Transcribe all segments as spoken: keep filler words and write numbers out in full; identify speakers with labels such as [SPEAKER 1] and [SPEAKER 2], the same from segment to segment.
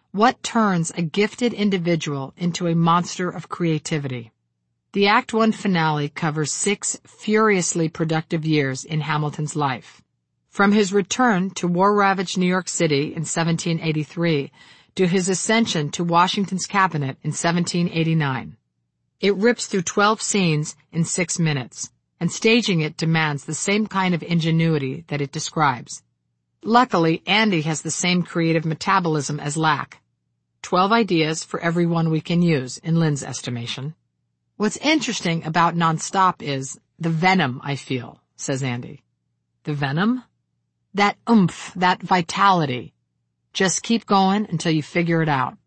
[SPEAKER 1] What turns a gifted individual into a monster of creativity? The Act One finale covers six furiously productive years in Hamilton's life. From his return to war-ravaged New York City in seventeen eighty-three to his ascension to Washington's cabinet in seventeen eighty-nine. It rips through twelve scenes in six minutes, and staging it demands the same kind of ingenuity that it describes. Luckily, Andy has the same creative metabolism as Lack. Twelve ideas for every one we can use, in Lynn's estimation. What's interesting about Nonstop is the venom I feel, says Andy. The venom? That oomph, that vitality. Just keep going until you figure it out.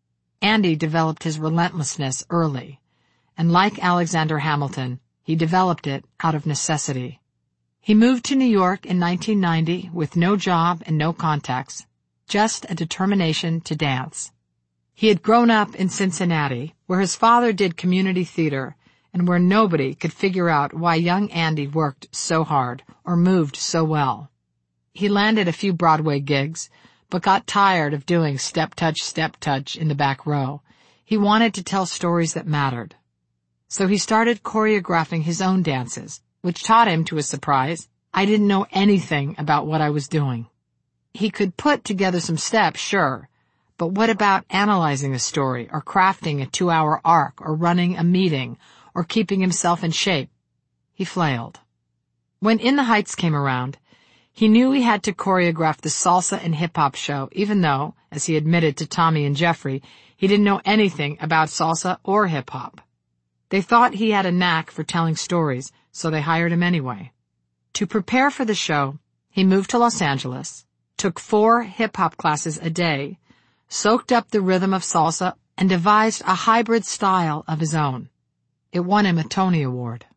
[SPEAKER 1] Andy developed his relentlessness early, and like Alexander Hamilton, he developed it out of necessity. He moved to New York in nineteen ninety with no job and no contacts, just a determination to dance. He had grown up in Cincinnati, where his father did community theater, and where nobody could figure out why young Andy worked so hard or moved so well. He landed a few Broadway gigs, but got tired of doing step-touch, step-touch in the back row. He wanted to tell stories that mattered. So he started choreographing his own dances, which taught him, to his surprise, I didn't know anything about what I was doing. He could put together some steps, sure, but what about analyzing a story, or crafting a two-hour arc, or running a meeting, or keeping himself in shape? He flailed. When In the Heights came around, he knew he had to choreograph the salsa and hip-hop show, even though, as he admitted to Tommy and Jeffrey, he didn't know anything about salsa or hip-hop. They thought he had a knack for telling stories, so they hired him anyway. To prepare for the show, he moved to Los Angeles, took four hip-hop classes a day, soaked up the rhythm of salsa, and devised a hybrid style of his own. It won him a Tony Award.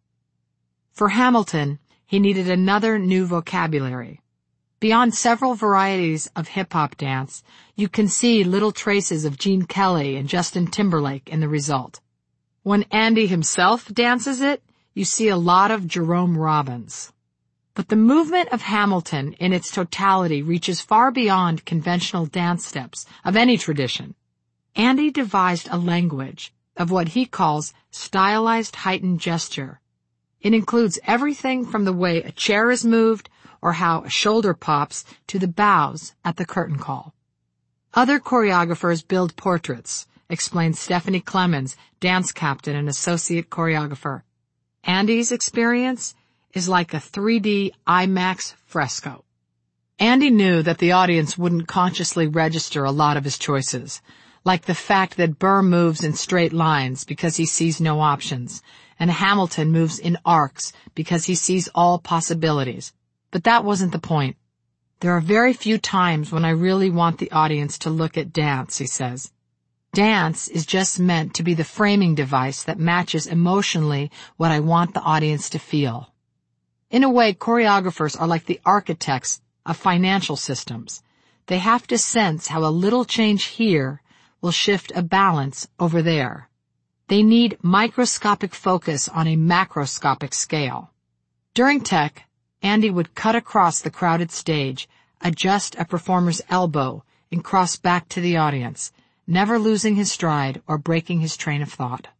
[SPEAKER 1] For Hamilton, he needed another new vocabulary. Beyond several varieties of hip-hop dance, you can see little traces of Gene Kelly and Justin Timberlake in the result. When Andy himself dances it, you see a lot of Jerome Robbins. But the movement of Hamilton in its totality reaches far beyond conventional dance steps of any tradition. Andy devised a language of what he calls stylized heightened gesture. It includes everything from the way a chair is moved or how a shoulder pops to the bows at the curtain call. Other choreographers build portraits, explains Stephanie Clemens, dance captain and associate choreographer. Andy's experience is like a three D IMAX fresco. Andy knew that the audience wouldn't consciously register a lot of his choices, like the fact that Burr moves in straight lines because he sees no options, and Hamilton moves in arcs because he sees all possibilities. But that wasn't the point. There are very few times when I really want the audience to look at dance, he says. Dance is just meant to be the framing device that matches emotionally what I want the audience to feel. In a way, choreographers are like the architects of financial systems. They have to sense how a little change here will shift a balance over there. They need microscopic focus on a macroscopic scale. During tech, Andy would cut across the crowded stage, adjust a performer's elbow, and cross back to the audience, never losing his stride or breaking his train of thought.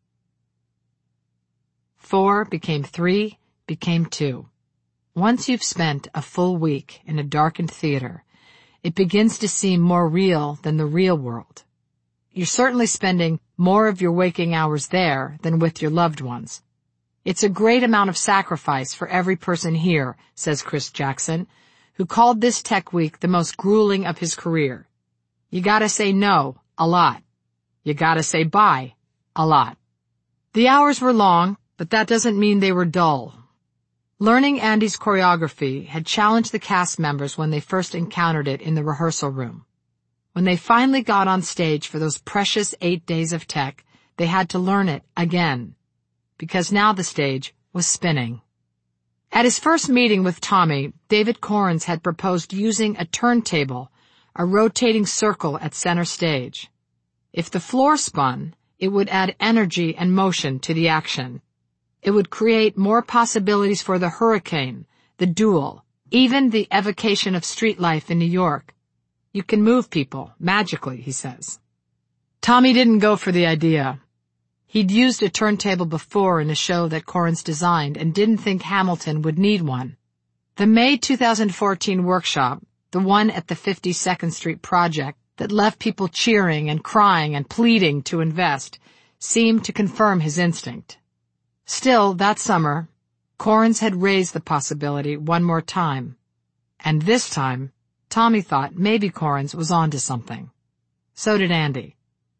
[SPEAKER 1] Four became three, became two. Once you've spent a full week in a darkened theater, it begins to seem more real than the real world. You're certainly spending more of your waking hours there than with your loved ones. It's a great amount of sacrifice for every person here, says Chris Jackson, who called this tech week the most grueling of his career. You gotta say no, a lot. You gotta say bye, a lot. The hours were long, but that doesn't mean they were dull. Learning Andy's choreography had challenged the cast members when they first encountered it in the rehearsal room. When they finally got on stage for those precious eight days of tech, they had to learn it again, because now the stage was spinning. At his first meeting with Tommy, David Corns had proposed using a turntable, a rotating circle at center stage. If the floor spun, it would add energy and motion to the action. It would create more possibilities for the hurricane, the duel, even the evocation of street life in New York. You can move people, magically, he says. Tommy didn't go for the idea. He'd used a turntable before in a show that Correns designed and didn't think Hamilton would need one. The May two thousand fourteen workshop, the one at the fifty-second Street project that left people cheering and crying and pleading to invest, seemed to confirm his instinct. Still, that summer, Correns had raised the possibility one more time. And this time, Tommy thought maybe Correns was onto something. So did Andy.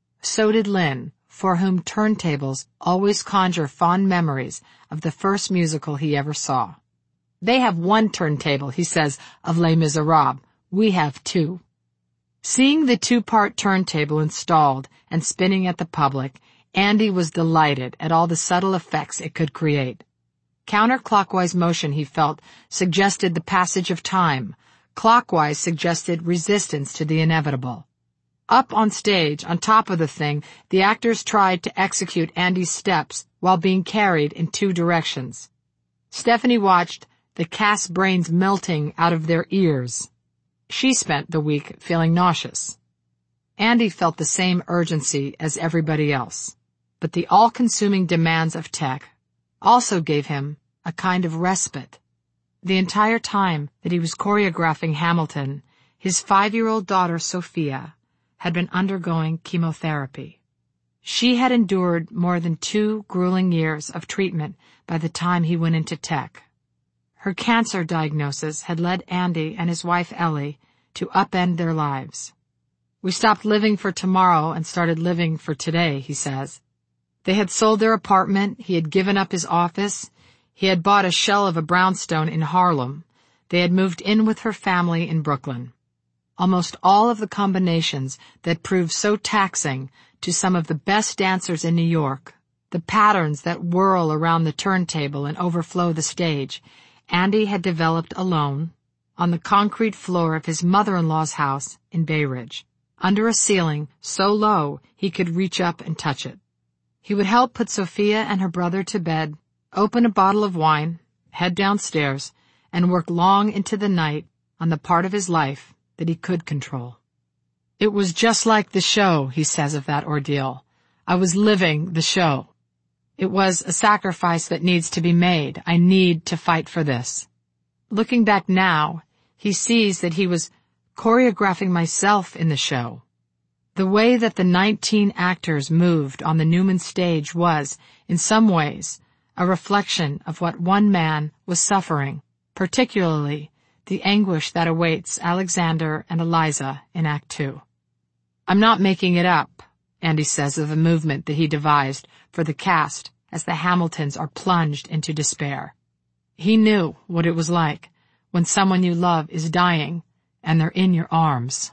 [SPEAKER 1] So did Lynn, for whom turntables always conjure fond memories of the first musical he ever saw. They have one turntable, he says, of Les Miserables. We have two. Seeing the two-part turntable installed and spinning at the public, Andy was delighted at all the subtle effects it could create. Counterclockwise motion, he felt, suggested the passage of time. Clockwise suggested resistance to the inevitable. Up on stage, on top of the thing, the actors tried to execute Andy's steps while being carried in two directions. Stephanie watched the cast brains melting out of their ears. She spent the week feeling nauseous. Andy felt the same urgency as everybody else, but the all-consuming demands of tech also gave him a kind of respite. The entire time that he was choreographing Hamilton, his five-year-old daughter, Sophia, had been undergoing chemotherapy. She had endured more than two grueling years of treatment by the time he went into tech. Her cancer diagnosis had led Andy and his wife Ellie to upend their lives. We stopped living for tomorrow and started living for today, he says. They had sold their apartment, he had given up his office, he had bought a shell of a brownstone in Harlem, they had moved in with her family in Brooklyn. Almost all of the combinations that proved so taxing to some of the best dancers in New York, the patterns that whirl around the turntable and overflow the stage, Andy had developed alone on the concrete floor of his mother-in-law's house in Bay Ridge, under a ceiling so low he could reach up and touch it. He would help put Sophia and her brother to bed, open a bottle of wine, head downstairs, and work long into the night on the part of his life that he could control. It was just like the show, he says of that ordeal. I was living the show. It was a sacrifice that needs to be made. I need to fight for this. Looking back now, he sees that he was choreographing myself in the show. The way that the nineteen actors moved on the Newman stage was, in some ways, a reflection of what one man was suffering, particularly the anguish that awaits Alexander and Eliza in Act Two. I'm not making it up, Andy says of the movement that he devised for the cast as the Hamiltons are plunged into despair. He knew what it was like when someone you love is dying and they're in your arms.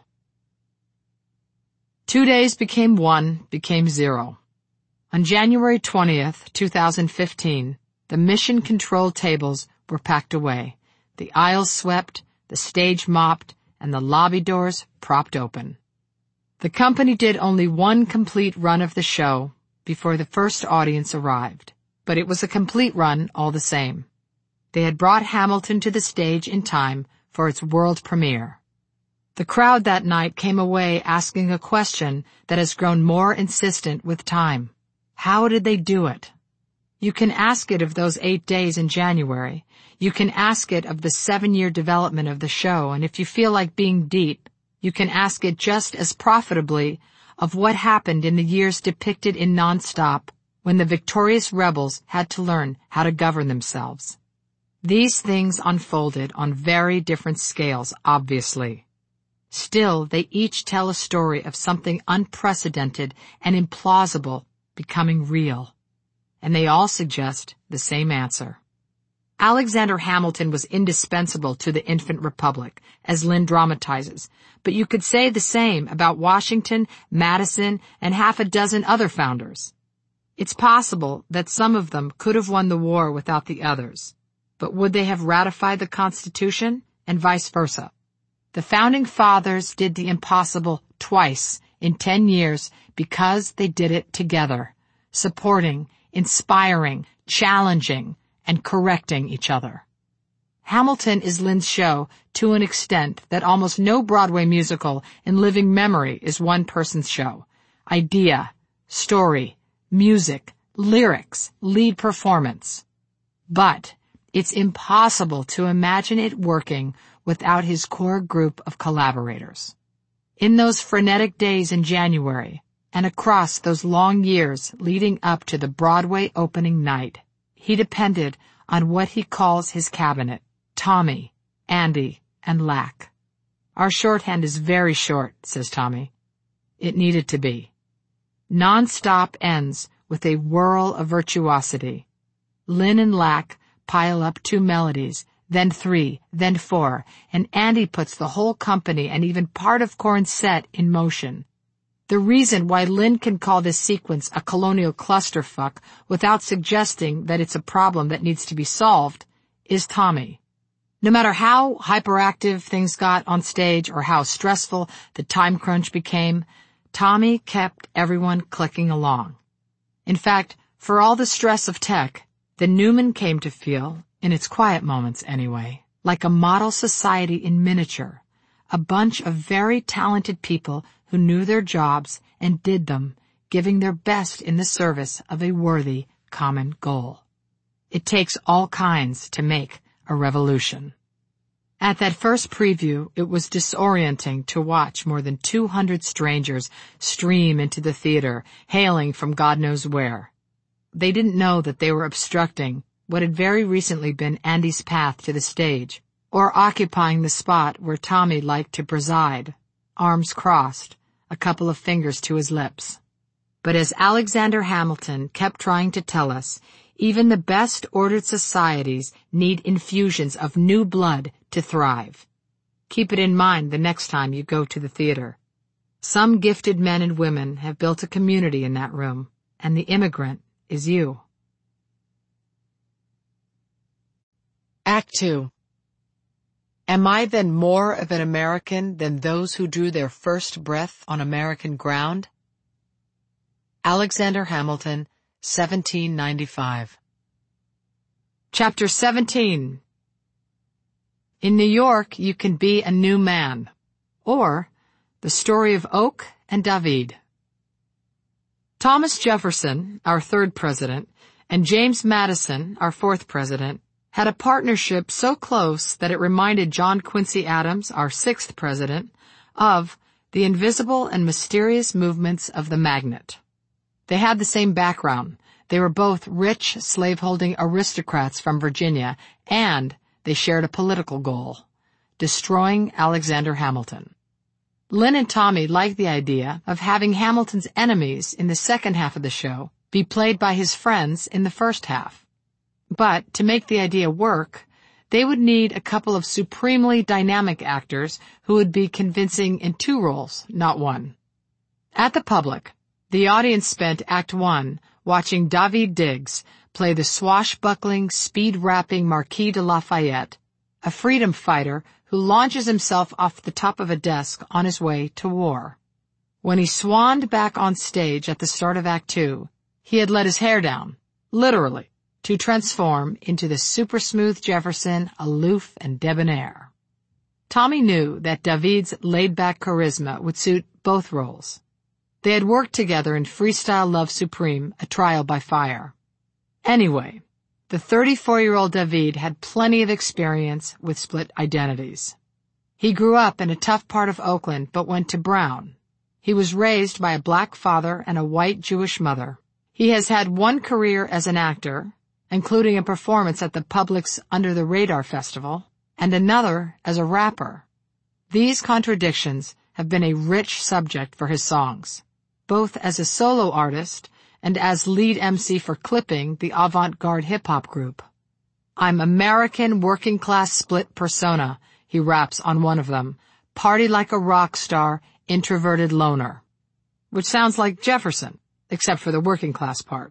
[SPEAKER 1] Two days became one, became zero. On January twentieth, two thousand fifteen, the mission control tables were packed away, the aisles swept, the stage mopped, and the lobby doors propped open. The company did only one complete run of the show before the first audience arrived, but it was a complete run all the same. They had brought Hamilton to the stage in time for its world premiere. The crowd that night came away asking a question that has grown more insistent with time. How did they do it? You can ask it of those eight days in January. You can ask it of the seven-year development of the show, and if you feel like being deep, you can ask it just as profitably of what happened in the years depicted in Nonstop when the victorious rebels had to learn how to govern themselves. These things unfolded on very different scales, obviously. Still, they each tell a story of something unprecedented and implausible becoming real. And they all suggest the same answer. Alexander Hamilton was indispensable to the infant republic, as Lynn dramatizes, but you could say the same about Washington, Madison, and half a dozen other founders. It's possible that some of them could have won the war without the others, but would they have ratified the Constitution, and vice versa? The Founding Fathers did the impossible twice in ten years because they did it together, supporting, inspiring, challenging, and correcting each other. Hamilton is Lynn's show to an extent that almost no Broadway musical in living memory is one person's show. Idea, story, music, lyrics, lead performance. But it's impossible to imagine it working without his core group of collaborators. In those frenetic days in January, and across those long years leading up to the Broadway opening night, he depended on what he calls his cabinet, Tommy, Andy, and Lack. Our shorthand is very short, says Tommy. It needed to be. Non-stop ends with a whirl of virtuosity. Lynn and Lack pile up two melodies, then three, then four, and Andy puts the whole company and even part of Korn's set in motion. The reason why Lynn can call this sequence a colonial clusterfuck without suggesting that it's a problem that needs to be solved is Tommy. No matter how hyperactive things got on stage or how stressful the time crunch became, Tommy kept everyone clicking along. In fact, for all the stress of tech, the Newman came to feel, in its quiet moments anyway, like a model society in miniature, a bunch of very talented people who knew their jobs and did them, giving their best in the service of a worthy common goal. It takes all kinds to make a revolution. At that first preview, it was disorienting to watch more than two hundred strangers stream into the theater, hailing from God knows where. They didn't know that they were obstructing what had very recently been Andy's path to the stage, or occupying the spot where Tommy liked to preside, arms crossed, a couple of fingers to his lips. But as Alexander Hamilton kept trying to tell us, even the best ordered societies need infusions of new blood to thrive. Keep it in mind the next time you go to the theater. Some gifted men and women have built a community in that room, and the immigrant is you. Act two. Am I then more of an American than those who drew their first breath on American ground? Alexander Hamilton, seventeen ninety-five. Chapter seventeen. In New York, you can be a new man, or the story of Oak and David. Thomas Jefferson, our third president, and James Madison, our fourth president, had a partnership so close that it reminded John Quincy Adams, our sixth president, of the invisible and mysterious movements of the magnet. They had the same background. They were both rich, slaveholding aristocrats from Virginia, and they shared a political goal, destroying Alexander Hamilton. Lynn and Tommy liked the idea of having Hamilton's enemies in the second half of the show be played by his friends in the first half. But to make the idea work, they would need a couple of supremely dynamic actors who would be convincing in two roles, not one. At the Public, the audience spent Act One watching David Diggs play the swashbuckling, speed-rapping Marquis de Lafayette, a freedom fighter who launches himself off the top of a desk on his way to war. When he swanned back on stage at the start of Act Two, he had let his hair down, literally, to transform into the super-smooth Jefferson, aloof and debonair. Tommy knew that David's laid-back charisma would suit both roles. They had worked together in Freestyle Love Supreme, A Trial by Fire. Anyway, the thirty-four-year-old David had plenty of experience with split identities. He grew up in a tough part of Oakland but went to Brown. He was raised by a black father and a white Jewish mother. He has had one career as an actor, including a performance at the Public's Under the Radar Festival, and another as a rapper. These contradictions have been a rich subject for his songs, both as a solo artist and as lead M C for Clipping, the avant-garde hip-hop group. I'm American working-class split persona, he raps on one of them, party like a rock star, introverted loner. Which sounds like Jefferson, except for the working-class part.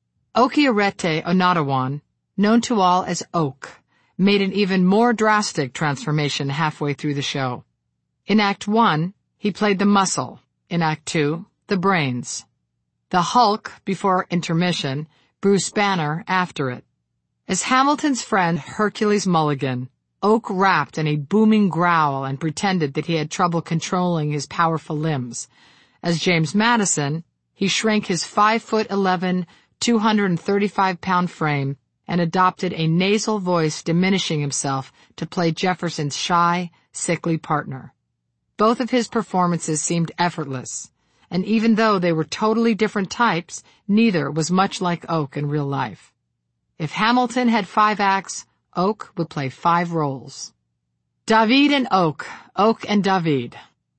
[SPEAKER 1] Okiarete Onatawan, known to all as Oak, made an even more drastic transformation halfway through the show. In Act One, he played the muscle. In Act Two, the brains. The Hulk before intermission, Bruce Banner after it. As Hamilton's friend Hercules Mulligan, Oak rapped in a booming growl and pretended that he had trouble controlling his powerful limbs. As James Madison, he shrank his five foot eleven, two hundred thirty-five pound frame and adopted a nasal voice, diminishing himself to play Jefferson's shy, sickly partner. Both of his performances seemed effortless, and even though they were totally different types, neither was much like Oak in real life. If Hamilton had five acts, Oak would play five roles. David and Oak, Oak and David.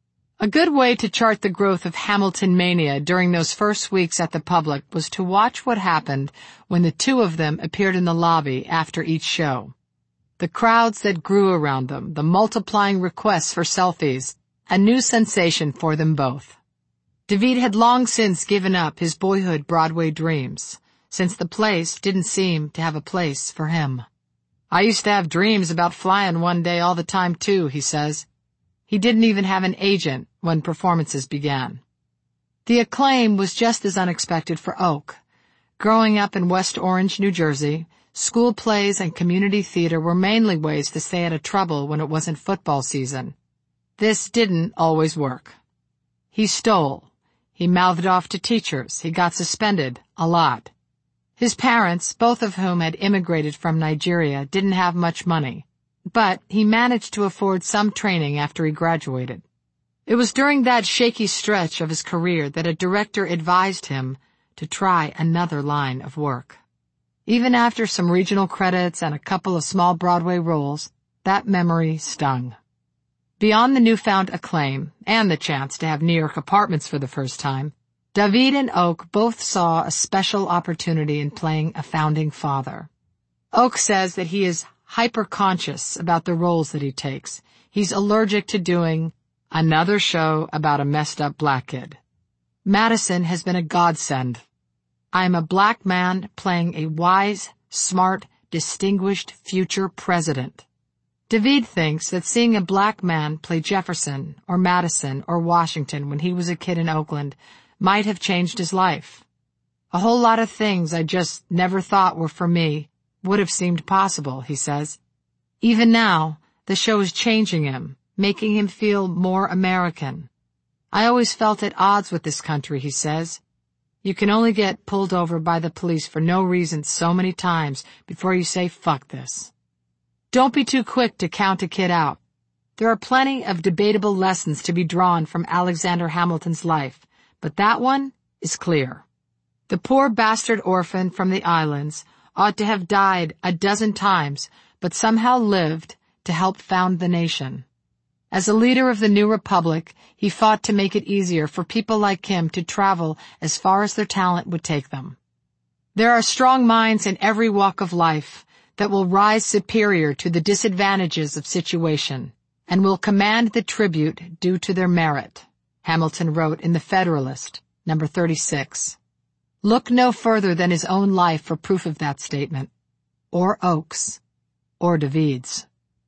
[SPEAKER 1] A good way to chart the growth of Hamilton mania during those first weeks at the Public was to watch what happened when the two of them appeared in the lobby after each show. The crowds that grew around them, the multiplying requests for selfies, a new sensation for them both. David had long since given up his boyhood Broadway dreams, since the place didn't seem to have a place for him. "I used to have dreams about flying one day all the time too," he says. He didn't even have an agent when performances began. The acclaim was just as unexpected for Oak. Growing up in West Orange, New Jersey, school plays and community theater were mainly ways to stay out of trouble when it wasn't football season. This didn't always work. He stole. He mouthed off to teachers. He got suspended a lot. His parents, both of whom had immigrated from Nigeria, didn't have much money, but he managed to afford some training after he graduated. It was during that shaky stretch of his career that a director advised him to try another line of work. Even after some regional credits and a couple of small Broadway roles, that memory stung. Beyond the newfound acclaim and the chance to have New York apartments for the first time, David and Oak both saw a special opportunity in playing a founding father. Oak says that he is hyper-conscious about the roles that he takes. He's allergic to doing another show about a messed-up black kid. Madison has been a godsend. I am a black man playing a wise, smart, distinguished future president. David thinks that seeing a black man play Jefferson or Madison or Washington when he was a kid in Oakland might have changed his life. A whole lot of things I just never thought were for me would have seemed possible, he says. Even now, the show is changing him, making him feel more American. I always felt at odds with this country, he says. You can only get pulled over by the police for no reason so many times before you say, fuck this. Don't be too quick to count a kid out. There are plenty of debatable lessons to be drawn from Alexander Hamilton's life, but that one is clear. The poor bastard orphan from the islands ought to have died a dozen times, but somehow lived to help found the nation. As a leader of the new republic, he fought to make it easier for people like him to travel as far as their talent would take them. There are strong minds in every walk of life that will rise superior to the disadvantages of situation and will command the tribute due to their merit, Hamilton wrote in The Federalist, number thirty-six. Look no further than his own life for proof of that statement, or Oak's, or David's.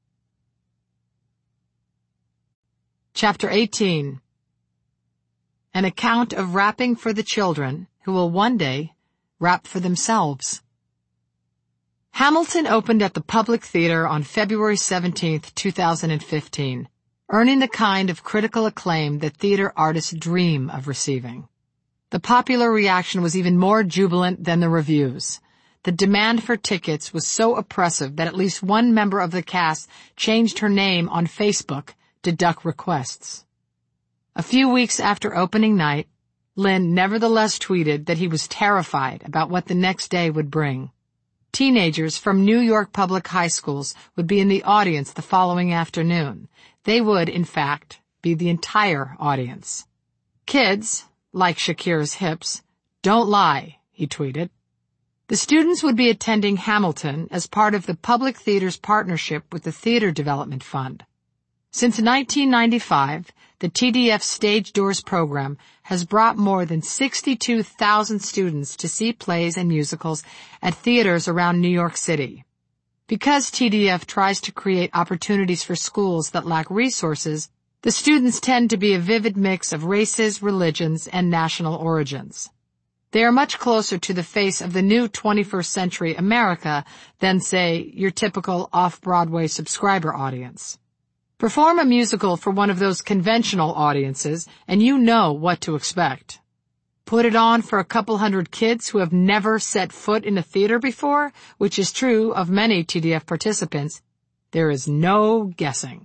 [SPEAKER 1] Chapter eighteen. An account of rapping for the children who will one day rap for themselves. Hamilton opened at the Public Theater on February seventeenth, two thousand fifteen, earning the kind of critical acclaim that theater artists dream of receiving. The popular reaction was even more jubilant than the reviews. The demand for tickets was so oppressive that at least one member of the cast changed her name on Facebook to duck requests. A few weeks after opening night, Lynn nevertheless tweeted that he was terrified about what the next day would bring. Teenagers from New York public high schools would be in the audience the following afternoon. They would, in fact, be the entire audience. Kids, like Shakira's hips, don't lie, he tweeted. The students would be attending Hamilton as part of the Public Theater's partnership with the Theater Development Fund. Since nineteen ninety-five, the T D F Stage Doors program has brought more than sixty-two thousand students to see plays and musicals at theaters around New York City. Because T D F tries to create opportunities for schools that lack resources, the students tend to be a vivid mix of races, religions, and national origins. They are much closer to the face of the new twenty-first century America than, say, your typical off-Broadway subscriber audience. Perform a musical for one of those conventional audiences, and you know what to expect. Put it on for a couple hundred kids who have never set foot in a theater before, which is true of many T D F participants. There is no guessing.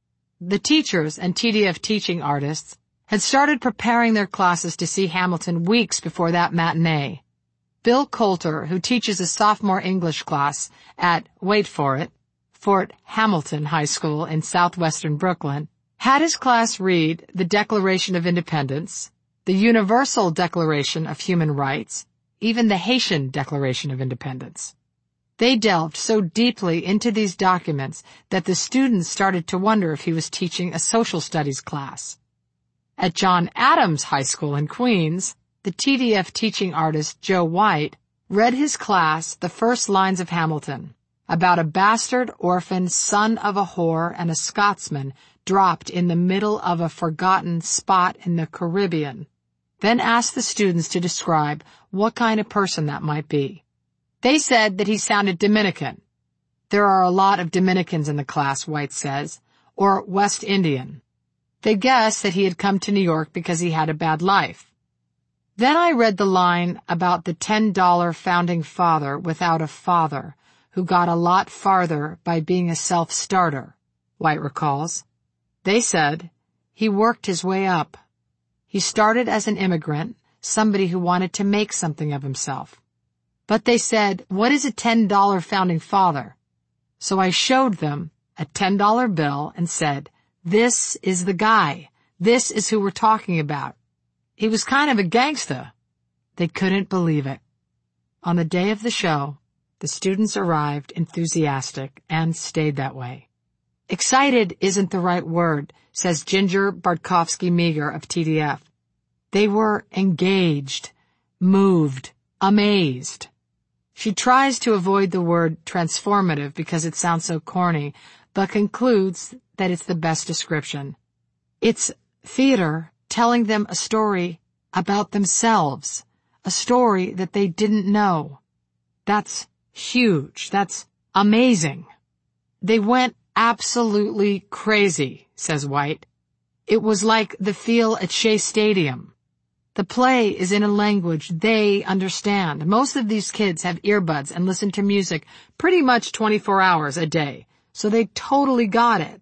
[SPEAKER 1] The teachers and T D F teaching artists had started preparing their classes to see Hamilton weeks before that matinee. Bill Coulter, who teaches a sophomore English class at, wait for it, Fort Hamilton High School in southwestern Brooklyn, had his class read the Declaration of Independence, the Universal Declaration of Human Rights, even the Haitian Declaration of Independence. They delved so deeply into these documents that the students started to wonder if he was teaching a social studies class. At John Adams High School in Queens, the T D F teaching artist Joe White read his class the first lines of Hamilton, about a bastard orphan son of a whore and a Scotsman dropped in the middle of a forgotten spot in the Caribbean, then asked the students to describe what kind of person that might be. They said that he sounded Dominican. There are a lot of Dominicans in the class, White says, or West Indian. They guessed that he had come to New York because he had a bad life. Then I read the line about the ten dollar founding father without a father who got a lot farther by being a self-starter, White recalls. They said he worked his way up. He started as an immigrant, somebody who wanted to make something of himself. But they said, what is a ten dollar founding father? So I showed them a ten dollar bill and said, this is the guy. This is who we're talking about. He was kind of a gangsta. They couldn't believe it. On the day of the show, the students arrived enthusiastic and stayed that way. Excited isn't the right word, says Ginger Bartkovsky-Meager of T D F. They were engaged, moved, amazed. She tries to avoid the word transformative because it sounds so corny, but concludes that it's the best description. It's theater telling them a story about themselves, a story that they didn't know. That's huge. That's amazing. They went absolutely crazy, says White. It was like the feel at Shea Stadium. The play is in a language they understand. Most of these kids have earbuds and listen to music pretty much twenty-four hours a day, so they totally got it.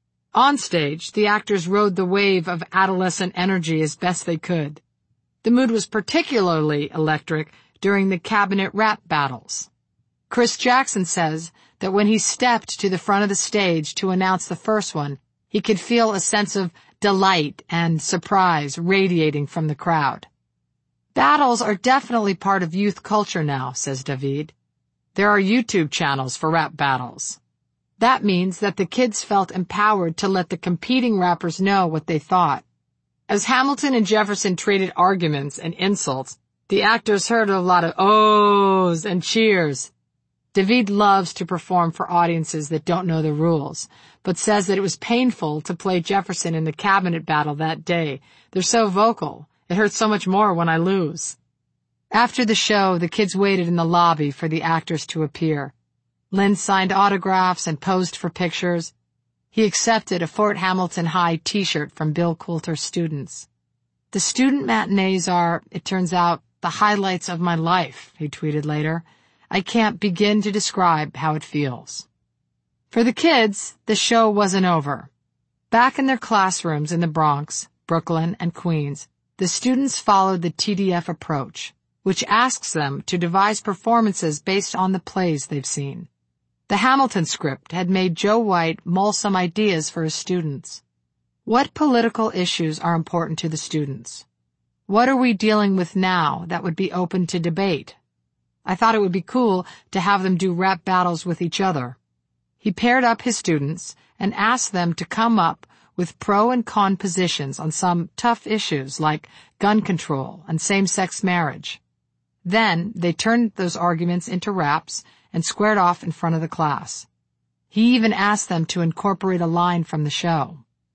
[SPEAKER 1] On stage, the actors rode the wave of adolescent energy as best they could. The mood was particularly electric during the cabinet rap battles. Chris Jackson says that when he stepped to the front of the stage to announce the first one, he could feel a sense of delight and surprise radiating from the crowd. Battles are definitely part of youth culture now, says David. There are YouTube channels for rap battles. That means that the kids felt empowered to let the competing rappers know what they thought. As Hamilton and Jefferson traded arguments and insults, the actors heard a lot of ohs and cheers. David loves to perform for audiences that don't know the rules, but says that it was painful to play Jefferson in the cabinet battle that day. They're so vocal. It hurts so much more when I lose. After the show, the kids waited in the lobby for the actors to appear. Lynn signed autographs and posed for pictures. He accepted a Fort Hamilton High t-shirt from Bill Coulter's students. The student matinees are, it turns out, the highlights of my life, he tweeted later. I can't begin to describe how it feels. For the kids, the show wasn't over. Back in their classrooms in the Bronx, Brooklyn, and Queens, the students followed the T D F approach, which asks them to devise performances based on the plays they've seen. The Hamilton script had made Joe White mull some ideas for his students. What political issues are important to the students? What are we dealing with now that would be open to debate? I thought it would be cool to have them do rap battles with each other. He paired up his students and asked them to come up with pro and con positions on some tough issues like gun control and same-sex marriage. Then they turned those arguments into raps and squared off in front of the class. He even asked them to incorporate a line from the show.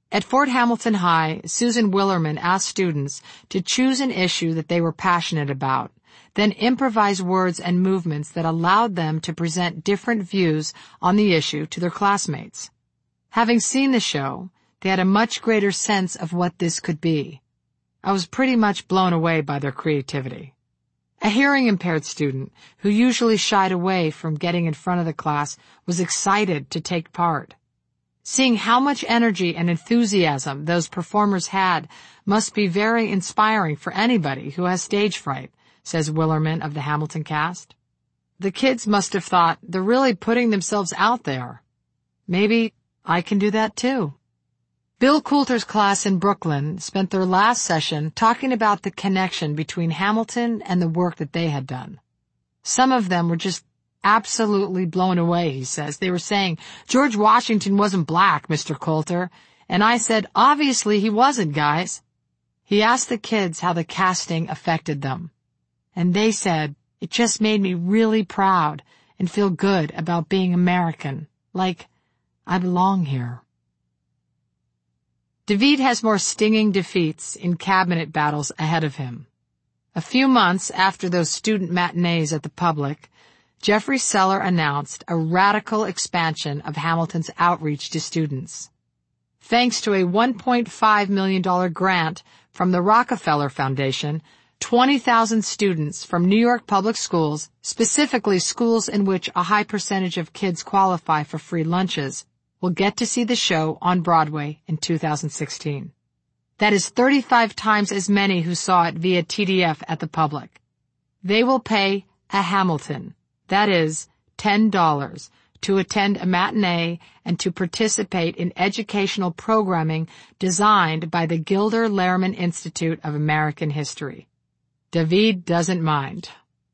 [SPEAKER 1] At Fort Hamilton High, Susan Willerman asked students to choose an issue that they were passionate about, then improvise words and movements that allowed them to present different views on the issue to their classmates. Having seen the show, they had a much greater sense of what this could be. I was pretty much blown away by their creativity. A hearing-impaired student, who usually shied away from getting in front of the class, was excited to take part. Seeing how much energy and enthusiasm those performers had must be very inspiring for anybody who has stage fright, says Willerman of the Hamilton cast. The kids must have thought they're really putting themselves out there. Maybe I can do that too. Bill Coulter's class in Brooklyn spent their last session talking about the connection between Hamilton and the work that they had done. Some of them were just absolutely blown away, he says. They were saying, "George Washington wasn't black, Mister Coulter." And I said, "Obviously he wasn't, guys." He asked the kids how the casting affected them. And they said, "It just made me really proud and feel good about being American, like I belong here." David has more stinging defeats in cabinet battles ahead of him. A few months after those student matinees at the Public, Jeffrey Seller announced a radical expansion of Hamilton's outreach to students. Thanks to a one point five million dollars grant from the Rockefeller Foundation, twenty thousand students from New York public schools, specifically schools in which a high percentage of kids qualify for free lunches, will get to see the show on Broadway in two thousand sixteen. That is thirty-five times as many who saw it via T D F at the Public. They will pay a Hamilton, that is, ten dollars, to attend a matinee and to participate in educational programming designed by the Gilder Lehrman Institute of American History. David doesn't mind.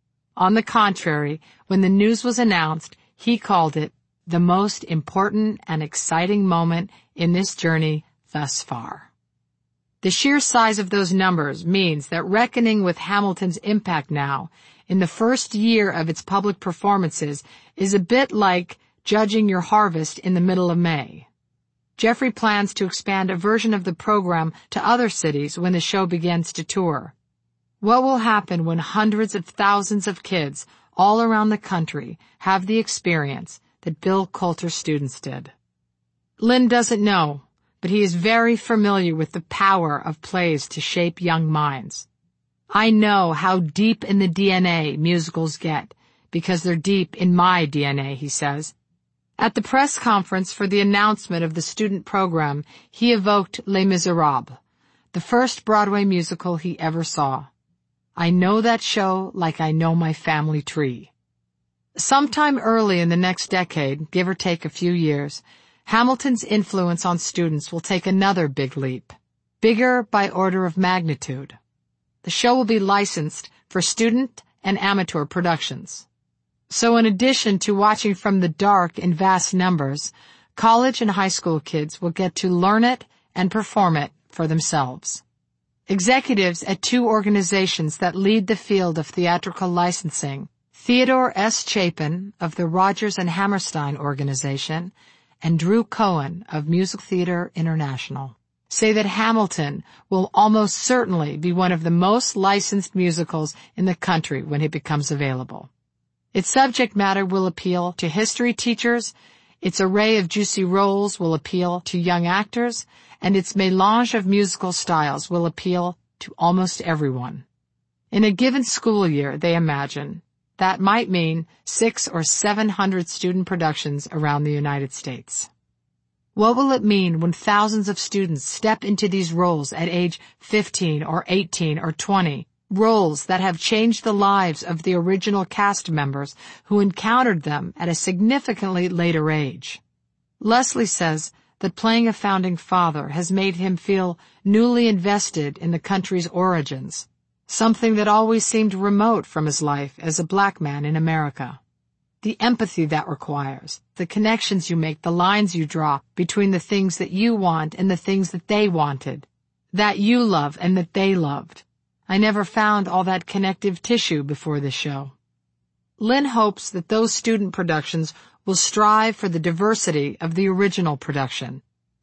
[SPEAKER 1] On the contrary, when the news was announced, he called it the most important and exciting moment in this journey thus far. The sheer size of those numbers means that reckoning with Hamilton's impact now, in the first year of its public performances, is a bit like judging your harvest in the middle of May. Jeffrey plans to expand a version of the program to other cities when the show begins to tour. What will happen when hundreds of thousands of kids all around the country have the experience that Bill Coulter's students did? Lynn doesn't know, but he is very familiar with the power of plays to shape young minds. "I know how deep in the D N A musicals get, because they're deep in my D N A," he says. At the press conference for the announcement of the student program, he evoked Les Miserables, the first Broadway musical he ever saw. "I know that show like I know my family tree." Sometime early in the next decade, give or take a few years, Hamilton's influence on students will take another big leap, bigger by order of magnitude. The show will be licensed for student and amateur productions. So in addition to watching from the dark in vast numbers, college and high school kids will get to learn it and perform it for themselves. Executives at two organizations that lead the field of theatrical licensing, Theodore S. Chapin of the Rodgers and Hammerstein Organization and Drew Cohen of Musical Theater International, say that Hamilton will almost certainly be one of the most licensed musicals in the country when it becomes available. Its subject matter will appeal to history teachers, its array of juicy roles will appeal to young actors, and its melange of musical styles will appeal to almost everyone. In a given school year, they imagine, that might mean six or seven hundred student productions around the United States. What will it mean when thousands of students step into these roles at age fifteen or eighteen or twenty, roles that have changed the lives of the original cast members who encountered them at a significantly later age? Leslie says that playing a founding father has made him feel newly invested in the country's origins, something that always seemed remote from his life as a black man in America. The empathy that requires, the connections you make, the lines you draw between the things that you want and the things that they wanted, that you love and that they loved. I never found all that connective tissue before this show. Lynn hopes that those student productions will strive for the diversity of the original production,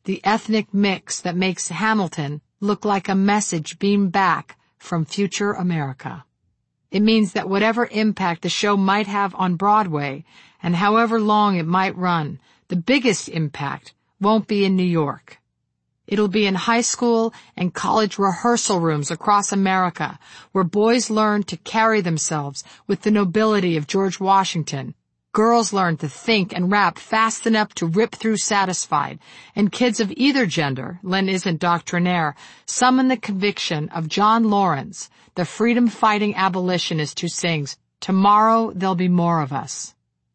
[SPEAKER 1] the ethnic mix that makes Hamilton look like a message beamed back from future America. It means that whatever impact the show might have on Broadway, and however long it might run, the biggest impact won't be in New York. It'll be in high school and college rehearsal rooms across America, where boys learn to carry themselves with the nobility of George Washington, girls learn to think and rap fast enough to rip through Satisfied, and kids of either gender, Lynn isn't doctrinaire, summon the conviction of John Lawrence, the freedom-fighting abolitionist who sings, "Tomorrow there'll be more of us."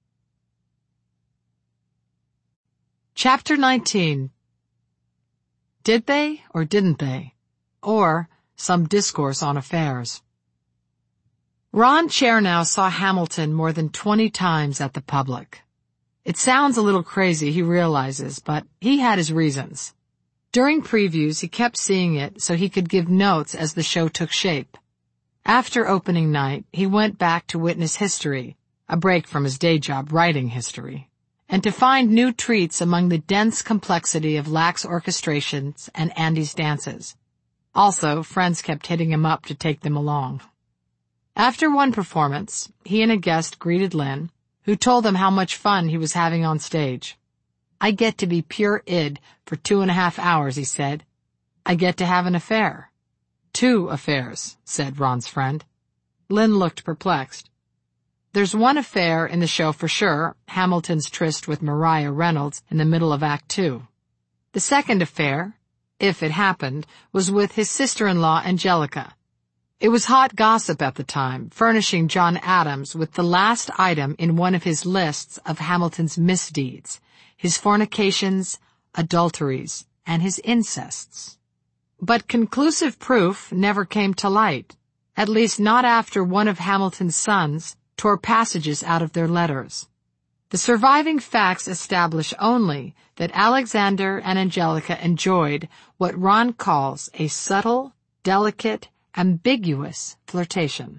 [SPEAKER 1] Chapter nineteen. Did they or didn't they? Or some discourse on affairs. Ron Chernow saw Hamilton more than twenty times at the public. It sounds a little crazy, he realizes, but he had his reasons. During previews, he kept seeing it so he could give notes as the show took shape. After opening night, he went back to witness history, a break from his day job writing history, and to find new treats among the dense complexity of Lack's orchestrations and Andy's dances. Also, friends kept hitting him up to take them along. After one performance, he and a guest greeted Lynn, who told them how much fun he was having on stage. "I get to be pure id for two and a half hours," he said. "I get to have an affair." "Two affairs," said Ron's friend. Lynn looked perplexed. "There's one affair in the show for sure, Hamilton's tryst with Maria Reynolds in the middle of Act Two. The second affair, if it happened, was with his sister-in-law Angelica. It was hot gossip at the time, furnishing John Adams with the last item in one of his lists of Hamilton's misdeeds, his fornications, adulteries, and his incests. But conclusive proof never came to light, at least not after one of Hamilton's sons tore passages out of their letters. The surviving facts establish only that Alexander and Angelica enjoyed what Ron calls a subtle, delicate, ambiguous flirtation.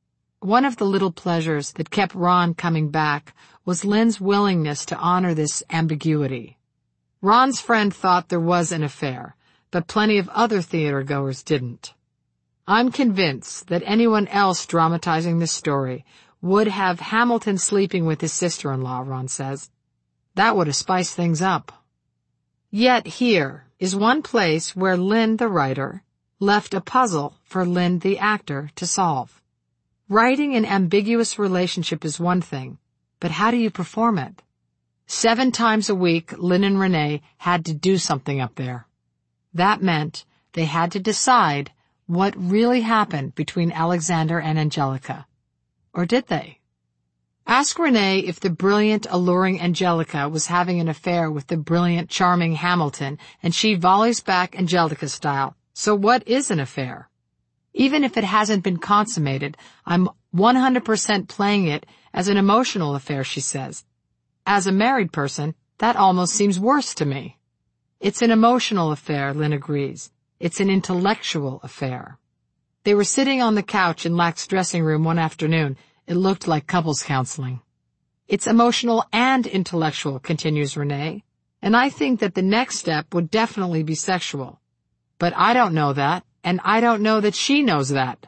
[SPEAKER 1] One of the little pleasures that kept Ron coming back was Lynn's willingness to honor this ambiguity. Ron's friend thought there was an affair, but plenty of other theater-goers didn't. "I'm convinced that anyone else dramatizing this story would have Hamilton sleeping with his sister-in-law," Ron says. "That would have spiced things up." Yet here is one place where Lynn, the writer, left a puzzle for Lynn, the actor, to solve. Writing an ambiguous relationship is one thing, but how do you perform it? Seven times a week, Lynn and Renee had to do something up there. That meant they had to decide what really happened between Alexander and Angelica. Or did they? Ask Renee if the brilliant, alluring Angelica was having an affair with the brilliant, charming Hamilton, and she volleys back Angelica style, "So what is an affair?" Even if it hasn't been consummated, I'm one hundred percent playing it as an emotional affair, she says. As a married person, that almost seems worse to me. It's an emotional affair, Lynn agrees. It's an intellectual affair. They were sitting on the couch in Lack's dressing room one afternoon. It looked like couples counseling. "It's emotional and intellectual," continues Renee, "and I think that the next step would definitely be sexual. But I don't know that, and I don't know that she knows that.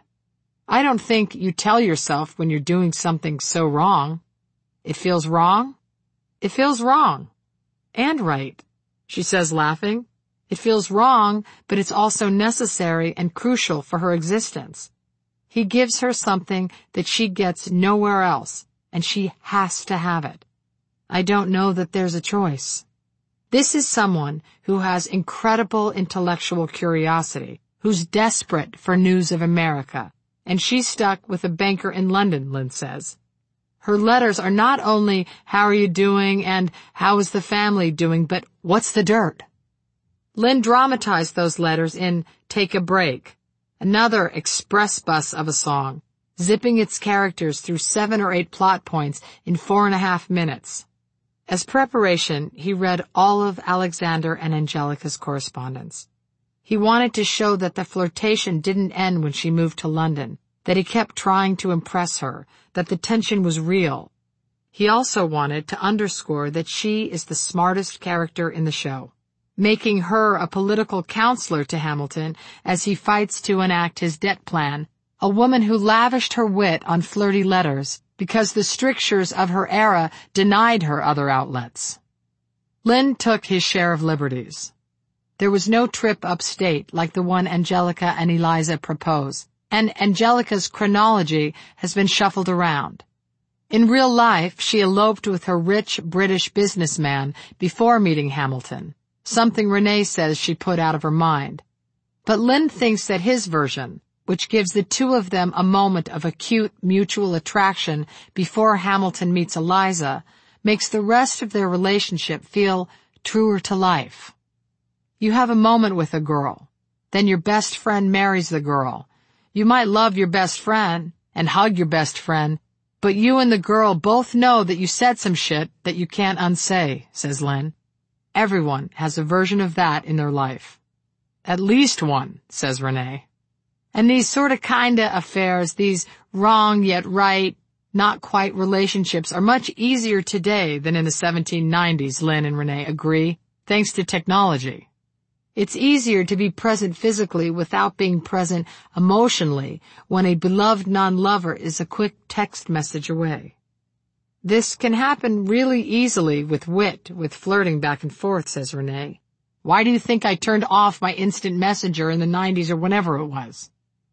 [SPEAKER 1] I don't think you tell yourself when you're doing something so wrong. It feels wrong? It feels wrong. And right," she says, laughing. "It feels wrong, but it's also necessary and crucial for her existence. He gives her something that she gets nowhere else, and she has to have it. I don't know that there's a choice." This is someone who has incredible intellectual curiosity, who's desperate for news of America, and she's stuck with a banker in London, Lynn says. Her letters are not only "How are you doing?" and "How is the family doing?" but "What's the dirt?" Lynn dramatized those letters in Take a Break, another express bus of a song, zipping its characters through seven or eight plot points in four and a half minutes. As preparation, he read all of Alexander and Angelica's correspondence. He wanted to show that the flirtation didn't end when she moved to London, that he kept trying to impress her, that the tension was real. He also wanted to underscore that she is the smartest character in the show. making her a political counselor to Hamilton as he fights to enact his debt plan, a woman who lavished her wit on flirty letters because the strictures of her era denied her other outlets. Lynn took his share of liberties. There was no trip upstate like the one Angelica and Eliza propose, and Angelica's chronology has been shuffled around. In real life, she eloped with her rich British businessman before meeting Hamilton, something Renee says she put out of her mind. But Lynn thinks that his version, which gives the two of them a moment of acute mutual attraction before Hamilton meets Eliza, makes the rest of their relationship feel truer to life. You have a moment with a girl, then your best friend marries the girl. You might love your best friend and hug your best friend, but you and the girl both know that you said some shit that you can't unsay, says Lynn. Everyone has a version of that in their life. At least one, says Renee. And these sort of kinda affairs, these wrong yet right, not quite relationships are much easier today than in the seventeen nineties, Lynn and Renee agree, thanks to technology. It's easier to be present physically without being present emotionally when a beloved non-lover is a quick text message away. This can happen really easily with wit, with flirting back and forth, says Renee. Why do you think I turned off my instant messenger in the nineties or whenever it was?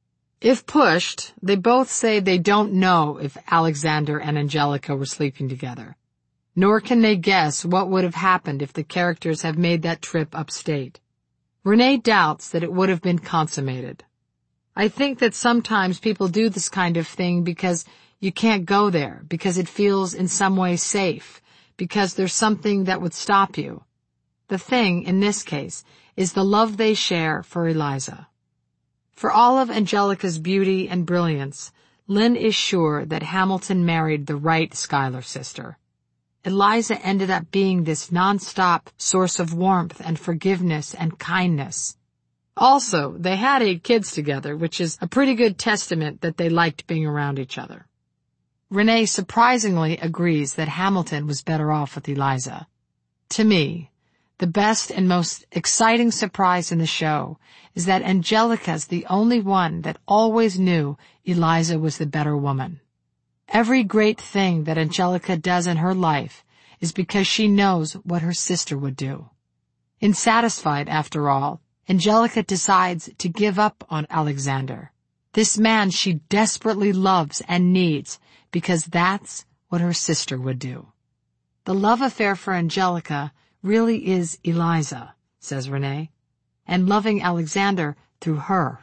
[SPEAKER 1] If pushed, they both say they don't know if Alexander and Angelica were sleeping together, nor can they guess what would have happened if the characters have made that trip upstate. Renee doubts that it would have been consummated. I think that sometimes people do this kind of thing because you can't go there, because it feels in some way safe, because there's something that would stop you. The thing, in this case, is the love they share for Eliza. For all of Angelica's beauty and brilliance, Lynn is sure that Hamilton married the right Schuyler sister. Eliza ended up being this nonstop source of warmth and forgiveness and kindness. Also, they had eight kids together, which is a pretty good testament that they liked being around each other. Renee surprisingly agrees that Hamilton was better off with Eliza. To me, the best and most exciting surprise in the show is that Angelica's the only one that always knew Eliza was the better woman. Every great thing that Angelica does in her life is because she knows what her sister would do. Insatisfied, after all, Angelica decides to give up on Alexander, this man she desperately loves and needs, because that's what her sister would do. The love affair for Angelica really is Eliza, says Renee, and loving Alexander through her.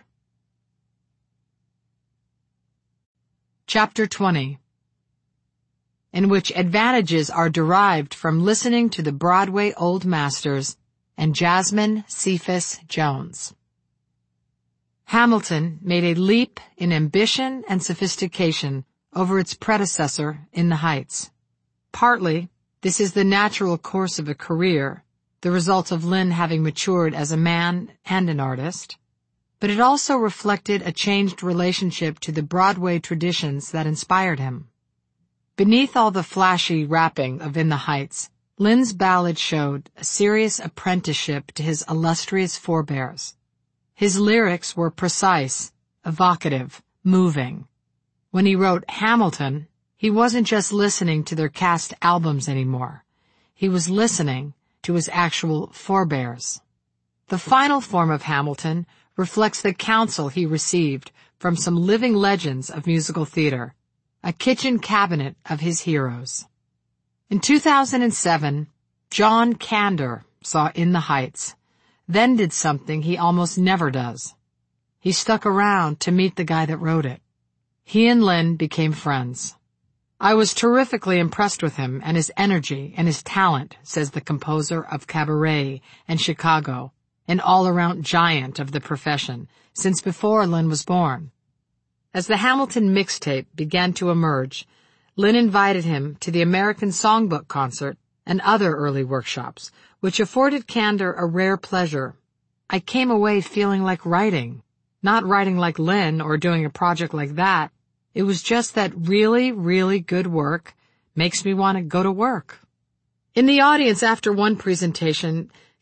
[SPEAKER 1] Chapter twenty, in which advantages are derived from listening to the Broadway Old Masters and Jasmine Cephas Jones. Hamilton made a leap in ambition and sophistication over its predecessor in the Heights. Partly, this is the natural course of a career, the result of Lynn having matured as a man and an artist, but it also reflected a changed relationship to the Broadway traditions that inspired him. Beneath all the flashy wrapping of In the Heights, Lynn's ballad showed a serious apprenticeship to his illustrious forebears. His lyrics were precise, evocative, moving. When he wrote Hamilton, he wasn't just listening to their cast albums anymore. He was listening to his actual forebears. The final form of Hamilton reflects the counsel he received from some living legends of musical theater, a kitchen cabinet of his heroes. In two thousand seven, John Kander saw In the Heights, then did something he almost never does. He stuck around to meet the guy that wrote it. He and Lynn became friends. I was terrifically impressed with him and his energy and his talent, says the composer of Cabaret and Chicago, an all-around giant of the profession, since before Lynn was born. As the Hamilton mixtape began to emerge, Lynn invited him to the American Songbook concert and other early workshops, which afforded Kander a rare pleasure. I came away feeling like writing, not writing like Lynn or doing a project like that. It was just that really, really good work makes me want to go to work. In the audience after one presentation,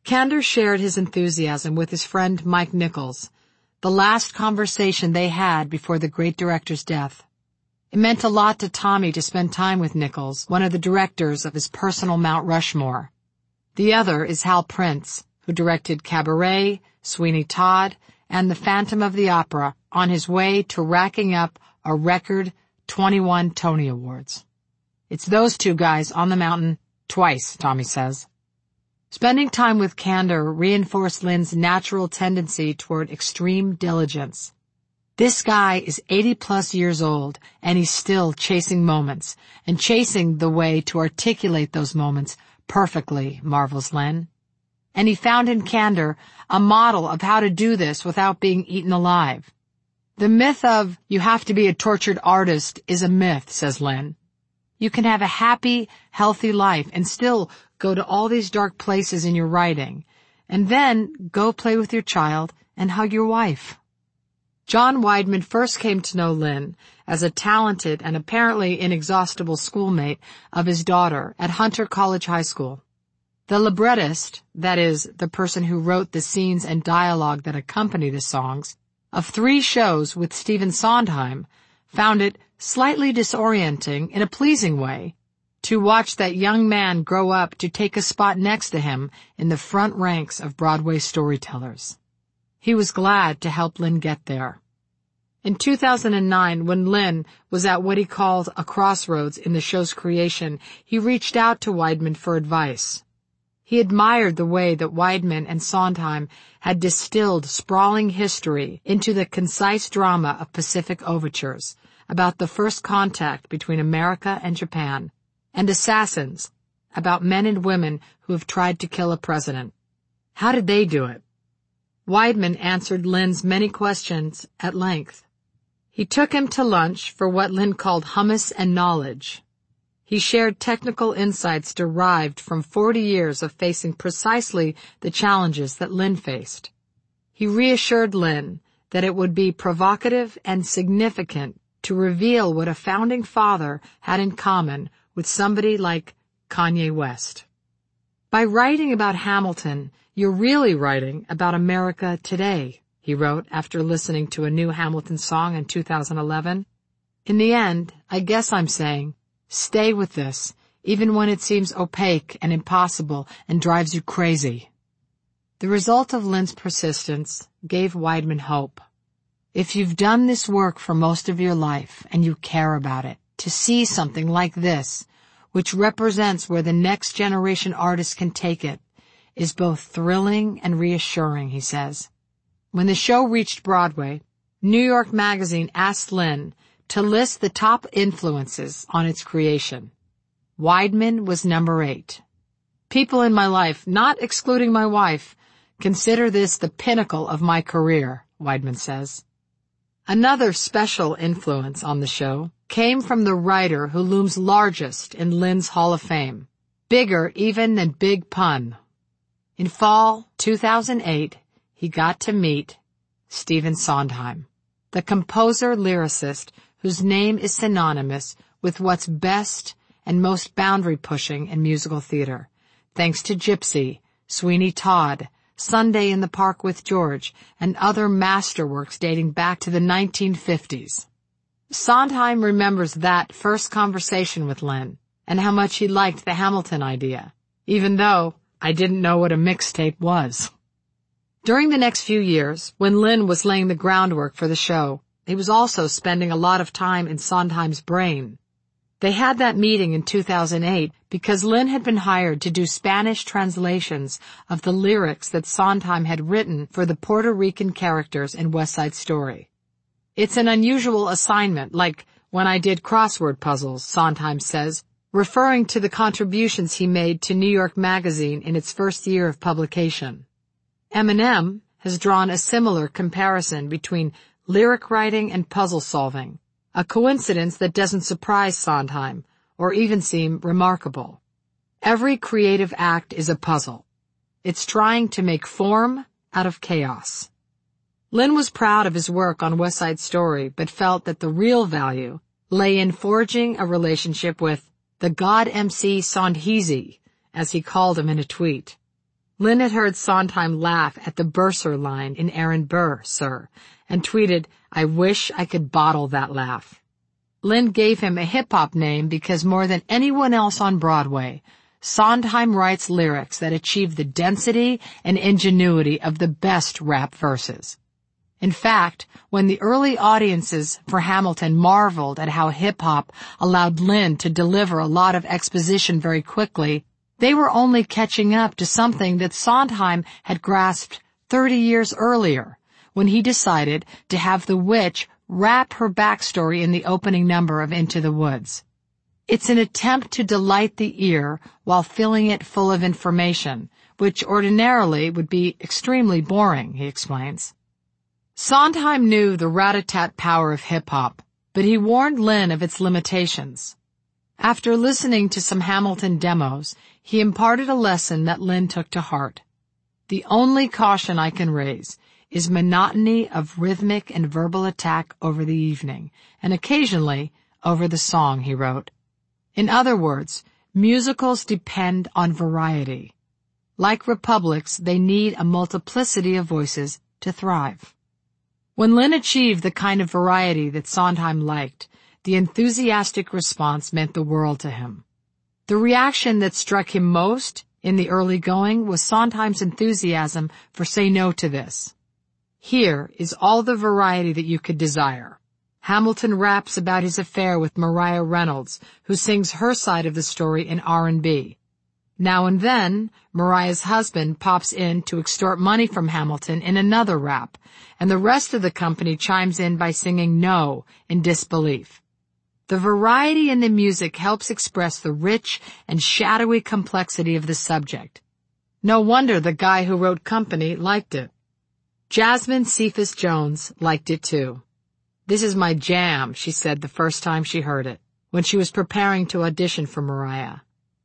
[SPEAKER 1] Kander shared his enthusiasm with his friend Mike Nichols, the last conversation they had before the great director's death. It meant a lot to Tommy to spend time with Nichols, one of the directors of his personal Mount Rushmore. The other is Hal Prince, who directed Cabaret, Sweeney Todd, and The Phantom of the Opera, on his way to racking up a record twenty-one Tony Awards. It's those two guys on the mountain twice, Tommy says. Spending time with Kander reinforced Lin's natural tendency toward extreme diligence. This guy is eighty plus years old, and he's still chasing moments, and chasing the way to articulate those moments perfectly, marvels Lin. And he found in Kander a model of how to do this without being eaten alive. The myth of you have to be a tortured artist is a myth, says Lin. You can have a happy, healthy life and still go to all these dark places in your writing, and then go play with your child and hug your wife. John Weidman first came to know Lin as a talented and apparently inexhaustible schoolmate of his daughter at Hunter College High School. The librettist, that is, the person who wrote the scenes and dialogue that accompany the songs, of three shows with Stephen Sondheim, found it slightly disorienting in a pleasing way to watch that young man grow up to take a spot next to him in the front ranks of Broadway storytellers. He was glad to help Lin get there. In two thousand nine, when Lin was at what he called a crossroads in the show's creation, he reached out to Weidman for advice. He admired the way that Weidman and Sondheim had distilled sprawling history into the concise drama of Pacific Overtures about the first contact between America and Japan, and Assassins, about men and women who have tried to kill a president. How did they do it? Weidman answered Lin's many questions at length. He took him to lunch for what Lin called hummus and knowledge. He shared technical insights derived from forty years of facing precisely the challenges that Lin faced. He reassured Lin that it would be provocative and significant to reveal what a founding father had in common with somebody like Kanye West. By writing about Hamilton, you're really writing about America today, he wrote after listening to a new Hamilton song in two thousand eleven. In the end, I guess I'm saying, stay with this, even when it seems opaque and impossible and drives you crazy. The result of Lin's persistence gave Weidman hope. If you've done this work for most of your life and you care about it, to see something like this, which represents where the next generation artists can take it, is both thrilling and reassuring, he says. When the show reached Broadway, New York Magazine asked Lin to list the top influences on its creation. Weidman was number eight. People in my life, not excluding my wife, consider this the pinnacle of my career, Weidman says. Another special influence on the show came from the writer who looms largest in Lin's Hall of Fame, bigger even than Big Pun. In fall two thousand eight, he got to meet Stephen Sondheim, the composer-lyricist whose name is synonymous with what's best and most boundary-pushing in musical theater, thanks to Gypsy, Sweeney Todd, Sunday in the Park with George, and other masterworks dating back to the nineteen fifties. Sondheim remembers that first conversation with Lin and how much he liked the Hamilton idea, even though I didn't know what a mixtape was. During the next few years, when Lin was laying the groundwork for the show, he was also spending a lot of time in Sondheim's brain. They had that meeting in two thousand eight because Lin had been hired to do Spanish translations of the lyrics that Sondheim had written for the Puerto Rican characters in West Side Story. It's an unusual assignment, like when I did crossword puzzles, Sondheim says, referring to the contributions he made to New York Magazine in its first year of publication. Eminem has drawn a similar comparison between lyric writing and puzzle solving, a coincidence that doesn't surprise Sondheim or even seem remarkable. Every creative act is a puzzle. It's trying to make form out of chaos. Lin was proud of his work on West Side Story, but felt that the real value lay in forging a relationship with the God M C Sondheezy, as he called him in a tweet. Lynn had heard Sondheim laugh at the Bursar line in Aaron Burr, Sir, and tweeted, "I wish I could bottle that laugh." Lynn gave him a hip-hop name because more than anyone else on Broadway, Sondheim writes lyrics that achieve the density and ingenuity of the best rap verses. In fact, when the early audiences for Hamilton marveled at how hip-hop allowed Lynn to deliver a lot of exposition very quickly, they were only catching up to something that Sondheim had grasped thirty years earlier, when he decided to have the witch rap her backstory in the opening number of Into the Woods. It's an attempt to delight the ear while filling it full of information, which ordinarily would be extremely boring, he explains. Sondheim knew the rat-a-tat power of hip-hop, but he warned Lynn of its limitations. After listening to some Hamilton demos, he imparted a lesson that Lynn took to heart. "The only caution I can raise is monotony of rhythmic and verbal attack over the evening, and occasionally over the song," he wrote. In other words, musicals depend on variety. Like republics, they need a multiplicity of voices to thrive. When Lynn achieved the kind of variety that Sondheim liked, the enthusiastic response meant the world to him. The reaction that struck him most in the early going was Sondheim's enthusiasm for Say No to This. "Here is all the variety that you could desire." Hamilton raps about his affair with Mariah Reynolds, who sings her side of the story in R and B. Now and then, Mariah's husband pops in to extort money from Hamilton in another rap, and the rest of the company chimes in by singing No in disbelief. The variety in the music helps express the rich and shadowy complexity of the subject. No wonder the guy who wrote Company liked it. Jasmine Cephas Jones liked it too. "This is my jam," she said the first time she heard it, when she was preparing to audition for Mariah.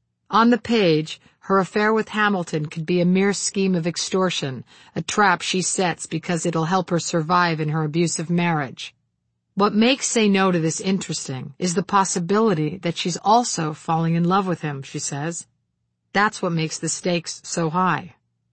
[SPEAKER 1] On the page, her affair with Hamilton could be a mere scheme of extortion, a trap she sets because it'll help her survive in her abusive marriage. What makes Say No to This interesting is the possibility that she's also falling in love with him, she says. That's what makes the stakes so high.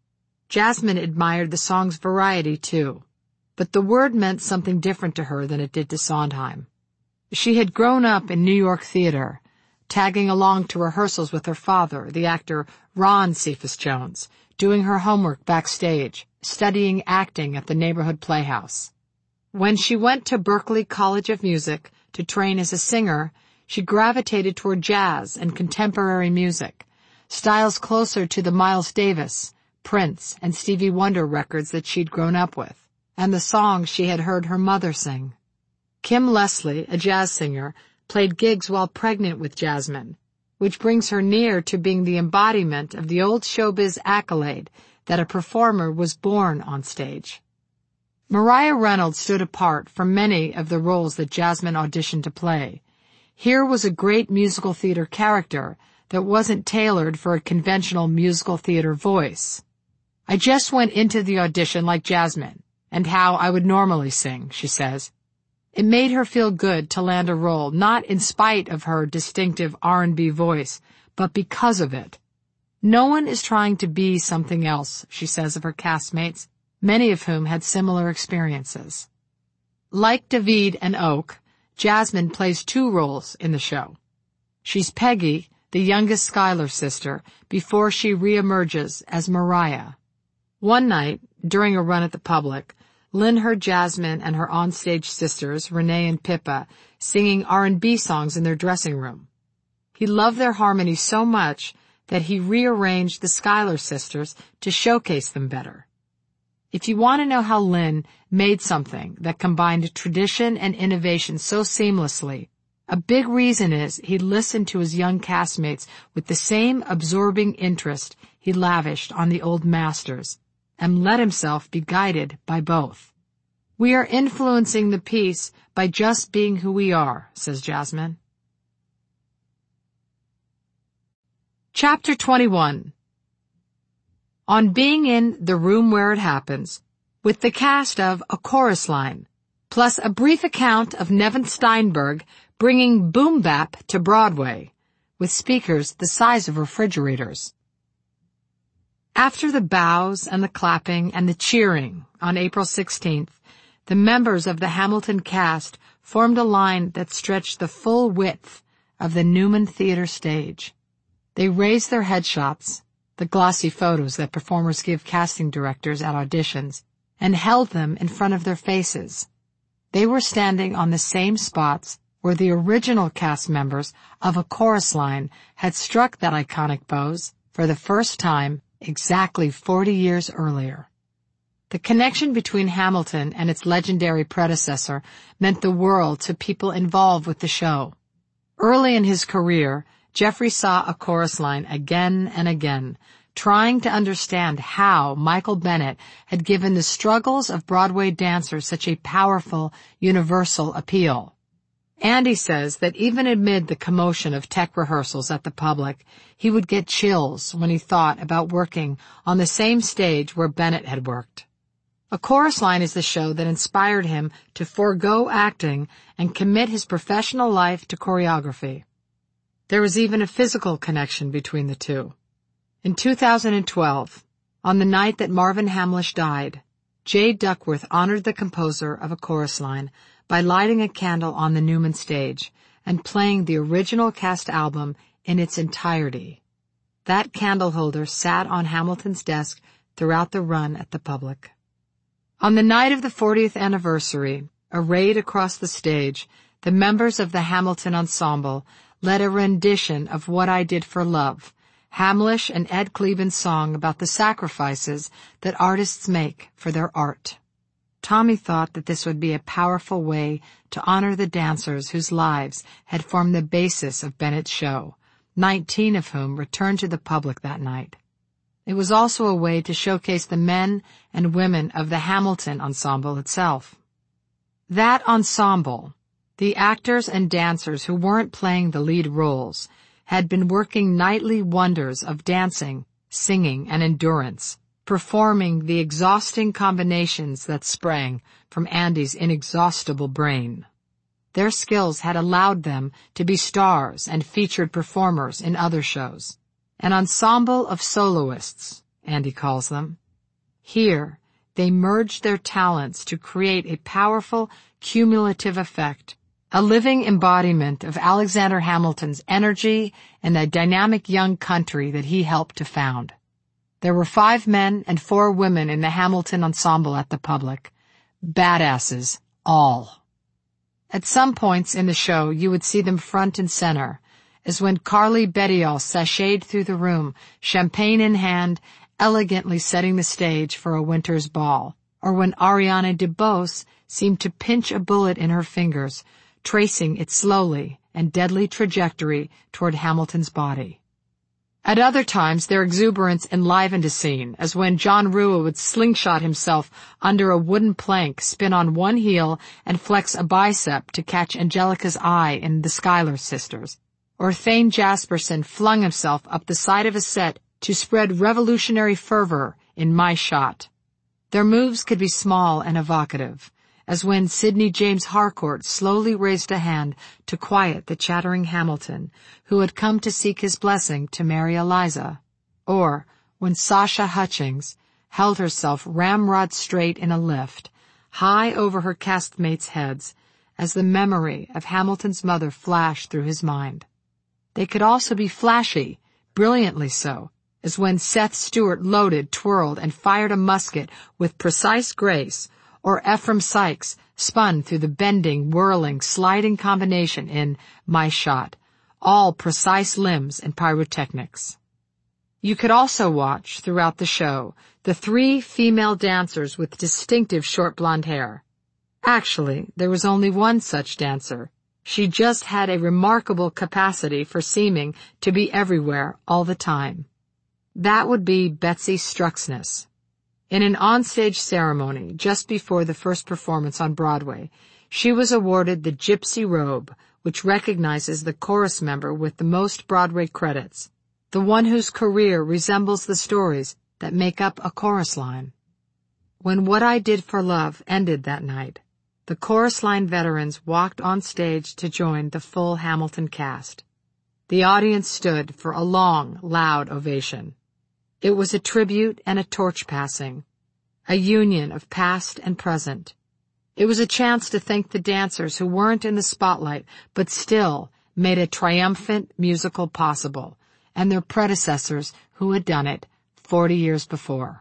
[SPEAKER 1] Jasmine admired the song's variety, too, but the word meant something different to her than it did to Sondheim. She had grown up in New York theater, tagging along to rehearsals with her father, the actor Ron Cephas Jones, doing her homework backstage, studying acting at the neighborhood playhouse. When she went to Berklee College of Music to train as a singer, she gravitated toward jazz and contemporary music, styles closer to the Miles Davis, Prince, and Stevie Wonder records that she'd grown up with, and the songs she had heard her mother sing. Kim Leslie, a jazz singer, played gigs while pregnant with Jasmine, which brings her near to being the embodiment of the old showbiz accolade that a performer was born on stage. Mariah Reynolds stood apart from many of the roles that Jasmine auditioned to play. Here was a great musical theater character that wasn't tailored for a conventional musical theater voice. "I just went into the audition like Jasmine, and how I would normally sing," she says. It made her feel good to land a role, not in spite of her distinctive R and B voice, but because of it. "No one is trying to be something else," she says of her castmates, many of whom had similar experiences. Like David and Oak, Jasmine plays two roles in the show. She's Peggy, the youngest Schuyler sister, before she reemerges as Mariah. One night, during a run at the Public, Lynn heard Jasmine and her onstage sisters, Renee and Pippa, singing R and B songs in their dressing room. He loved their harmony so much that he rearranged the Schuyler sisters to showcase them better. If you want to know how Lynn made something that combined tradition and innovation so seamlessly, a big reason is he listened to his young castmates with the same absorbing interest he lavished on the old masters, and let himself be guided by both. "We are influencing the piece by just being who we are," says Jasmine. Chapter twenty-one. On being in The Room Where It Happens, with the cast of A Chorus Line, plus a brief account of Nevin Steinberg bringing boom bap to Broadway, with speakers the size of refrigerators. After the bows and the clapping and the cheering on April sixteenth, the members of the Hamilton cast formed a line that stretched the full width of the Newman Theater stage. They raised their headshots, the glossy photos that performers give casting directors at auditions, and held them in front of their faces. They were standing on the same spots where the original cast members of A Chorus Line had struck that iconic pose for the first time exactly forty years earlier. The connection between Hamilton and its legendary predecessor meant the world to people involved with the show. Early in his career, Jeffrey saw A Chorus Line again and again, trying to understand how Michael Bennett had given the struggles of Broadway dancers such a powerful, universal appeal. Andy says that even amid the commotion of tech rehearsals at the Public, he would get chills when he thought about working on the same stage where Bennett had worked. A Chorus Line is the show that inspired him to forego acting and commit his professional life to choreography. There was even a physical connection between the two. In two thousand twelve, on the night that Marvin Hamlisch died, Jay Duckworth honored the composer of A Chorus Line by lighting a candle on the Newman stage and playing the original cast album in its entirety. That candle holder sat on Hamilton's desk throughout the run at the Public. On the night of the fortieth anniversary, arrayed across the stage, the members of the Hamilton Ensemble led a rendition of What I Did for Love, Hamlisch and Ed Kleban's song about the sacrifices that artists make for their art. Tommy thought that this would be a powerful way to honor the dancers whose lives had formed the basis of Bennett's show, nineteen of whom returned to the Public that night. It was also a way to showcase the men and women of the Hamilton Ensemble itself. That ensemble, the actors and dancers who weren't playing the lead roles, had been working nightly wonders of dancing, singing, and endurance, performing the exhausting combinations that sprang from Andy's inexhaustible brain. Their skills had allowed them to be stars and featured performers in other shows. An ensemble of soloists, Andy calls them. Here, they merged their talents to create a powerful, cumulative effect, a living embodiment of Alexander Hamilton's energy and the dynamic young country that he helped to found. There were five men and four women in the Hamilton Ensemble at the Public. Badasses, all. At some points in the show, you would see them front and center, as when Carly Bedial sashayed through the room, champagne in hand, elegantly setting the stage for a winter's ball, or when Ariana DeBose seemed to pinch a bullet in her fingers, tracing its slowly and deadly trajectory toward Hamilton's body. At other times, their exuberance enlivened a scene, as when John Rua would slingshot himself under a wooden plank, spin on one heel, and flex a bicep to catch Angelica's eye in The Schuyler Sisters, or Thane Jasperson flung himself up the side of a set to spread revolutionary fervor in My Shot. Their moves could be small and evocative, as when Sidney James Harcourt slowly raised a hand to quiet the chattering Hamilton, who had come to seek his blessing to marry Eliza, or when Sasha Hutchings held herself ramrod straight in a lift, high over her castmates' heads, as the memory of Hamilton's mother flashed through his mind. They could also be flashy, brilliantly so, as when Seth Stewart loaded, twirled, and fired a musket with precise grace, or Ephraim Sykes spun through the bending, whirling, sliding combination in My Shot, all precise limbs and pyrotechnics. You could also watch, throughout the show, the three female dancers with distinctive short blonde hair. Actually, there was only one such dancer. She just had a remarkable capacity for seeming to be everywhere all the time. That would be Betsy Struxness. In an onstage ceremony just before the first performance on Broadway, she was awarded the Gypsy Robe, which recognizes the chorus member with the most Broadway credits, the one whose career resembles the stories that make up A Chorus Line. When What I Did for Love ended that night, the Chorus Line veterans walked on stage to join the full Hamilton cast. The audience stood for a long, loud ovation. It was a tribute and a torch passing, a union of past and present. It was a chance to thank the dancers who weren't in the spotlight but still made a triumphant musical possible, and their predecessors who had done it forty years before.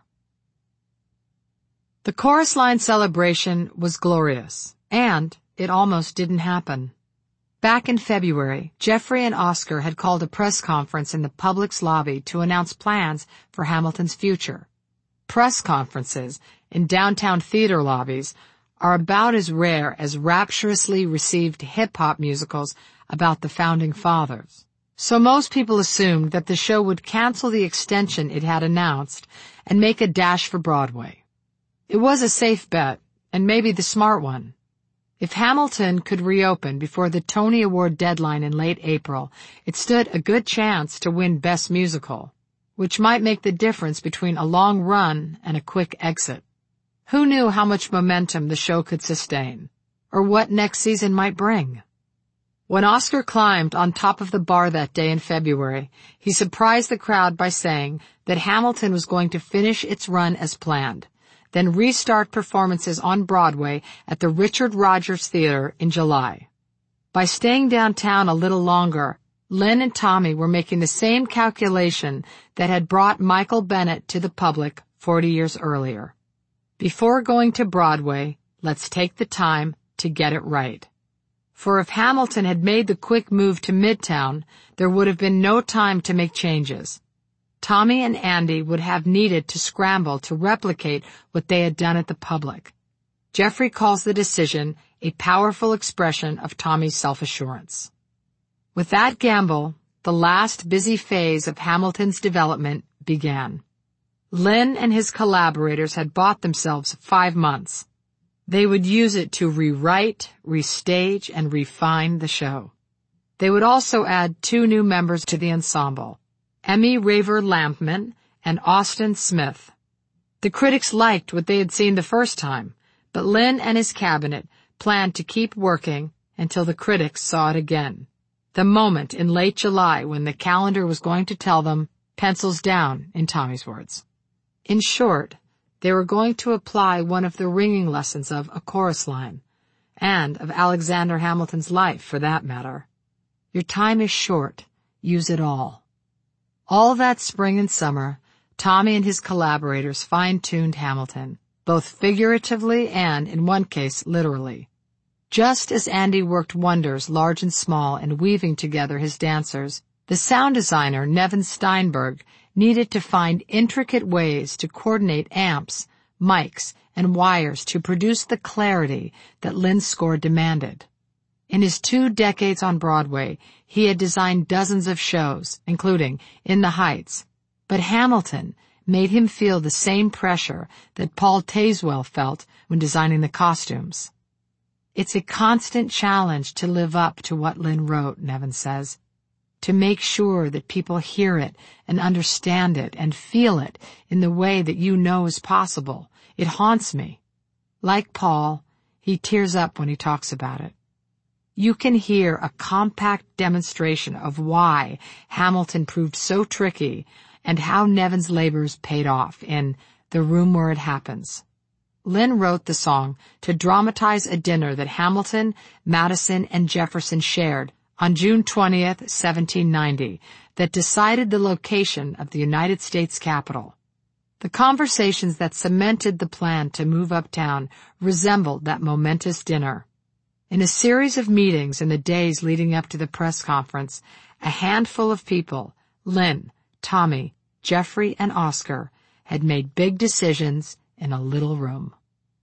[SPEAKER 1] The chorus line celebration was glorious, and it almost didn't happen. Back in February, Jeffrey and Oscar had called a press conference in the Publix lobby to announce plans for Hamilton's future. Press conferences in downtown theater lobbies are about as rare as rapturously received hip-hop musicals about the Founding Fathers. So most people assumed that the show would cancel the extension it had announced and make a dash for Broadway. It was a safe bet, and maybe the smart one. If Hamilton could reopen before the Tony Award deadline in late April, it stood a good chance to win Best Musical, which might make the difference between a long run and a quick exit. Who knew how much momentum the show could sustain, or what next season might bring? When Oscar climbed on top of the bar that day in February, he surprised the crowd by saying that Hamilton was going to finish its run as planned, then restart performances on Broadway at the Richard Rodgers Theater in July. By staying downtown a little longer, Lynn and Tommy were making the same calculation that had brought Michael Bennett to the public forty years earlier. Before going to Broadway, let's take the time to get it right. For if Hamilton had made the quick move to Midtown, there would have been no time to make changes. Tommy and Andy would have needed to scramble to replicate what they had done at the Public. Jeffrey calls the decision a powerful expression of Tommy's self-assurance. With that gamble, the last busy phase of Hamilton's development began. Lynn and his collaborators had bought themselves five months. They would use it to rewrite, restage, and refine the show. They would also add two new members to the ensemble, Emmy Raver Lampman and Austin Smith. The critics liked what they had seen the first time, but Lynn and his cabinet planned to keep working until the critics saw it again. The moment in late July when the calendar was going to tell them, pencils down, in Tommy's words. In short, they were going to apply one of the ringing lessons of A Chorus Line, and of Alexander Hamilton's life, for that matter. Your time is short. Use it all. All that spring and summer, Tommy and his collaborators fine-tuned Hamilton, both figuratively and, in one case, literally. Just as Andy worked wonders large and small in weaving together his dancers, the sound designer, Nevin Steinberg, needed to find intricate ways to coordinate amps, mics, and wires to produce the clarity that Lynn's score demanded. In his two decades on Broadway, he had designed dozens of shows, including In the Heights, but Hamilton made him feel the same pressure that Paul Tazewell felt when designing the costumes. It's a constant challenge to live up to what Lynn wrote, Nevin says, to make sure that people hear it and understand it and feel it in the way that you know is possible. It haunts me. Like Paul, he tears up when he talks about it. You can hear a compact demonstration of why Hamilton proved so tricky and how Nevin's labors paid off in The Room Where It Happens. Lynn wrote the song to dramatize a dinner that Hamilton, Madison, and Jefferson shared on June twentieth, seventeen ninety, that decided the location of the United States Capitol. The conversations that cemented the plan to move uptown resembled that momentous dinner. In a series of meetings in the days leading up to the press conference, a handful of people, Lynn, Tommy, Jeffrey, and Oscar, had made big decisions in a little room.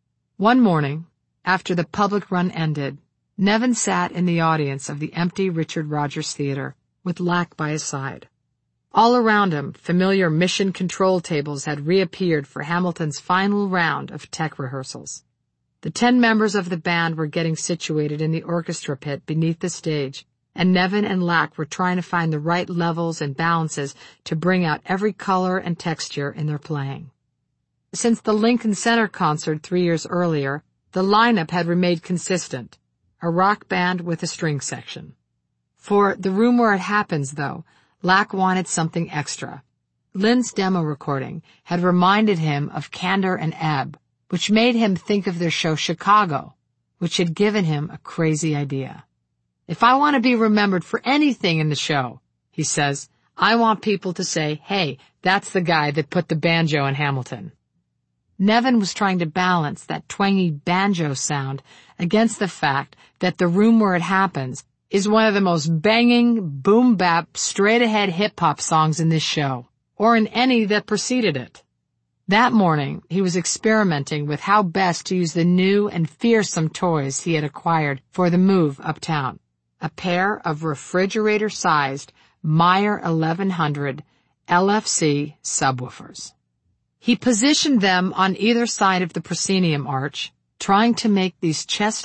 [SPEAKER 1] One morning, after the public run ended, Nevin sat in the audience of the empty Richard Rodgers Theater, with Lack by his side. All around him, familiar mission control tables had reappeared for Hamilton's final round of tech rehearsals. The ten members of the band were getting situated in the orchestra pit beneath the stage, and Nevin and Lack were trying to find the right levels and balances to bring out every color and texture in their playing. Since the Lincoln Center concert three years earlier, the lineup had remained consistent, a rock band with a string section. For The Room Where It Happens, though, Lack wanted something extra. Lynn's demo recording had reminded him of Candor and Ebb, which made him think of their show Chicago, which had given him a crazy idea. If I want to be remembered for anything in the show, he says, I want people to say, hey, that's the guy that put the banjo in Hamilton. Nevin was trying to balance that twangy banjo sound against the fact that The Room Where It Happens is one of the most banging, boom-bap, straight-ahead hip-hop songs in this show, or in any that preceded it. That morning, he was experimenting with how best to use the new and fearsome toys he had acquired for the move uptown. A pair of refrigerator-sized Meyer eleven hundred L F C subwoofers. He positioned them on either side of the proscenium arch, trying to make these chest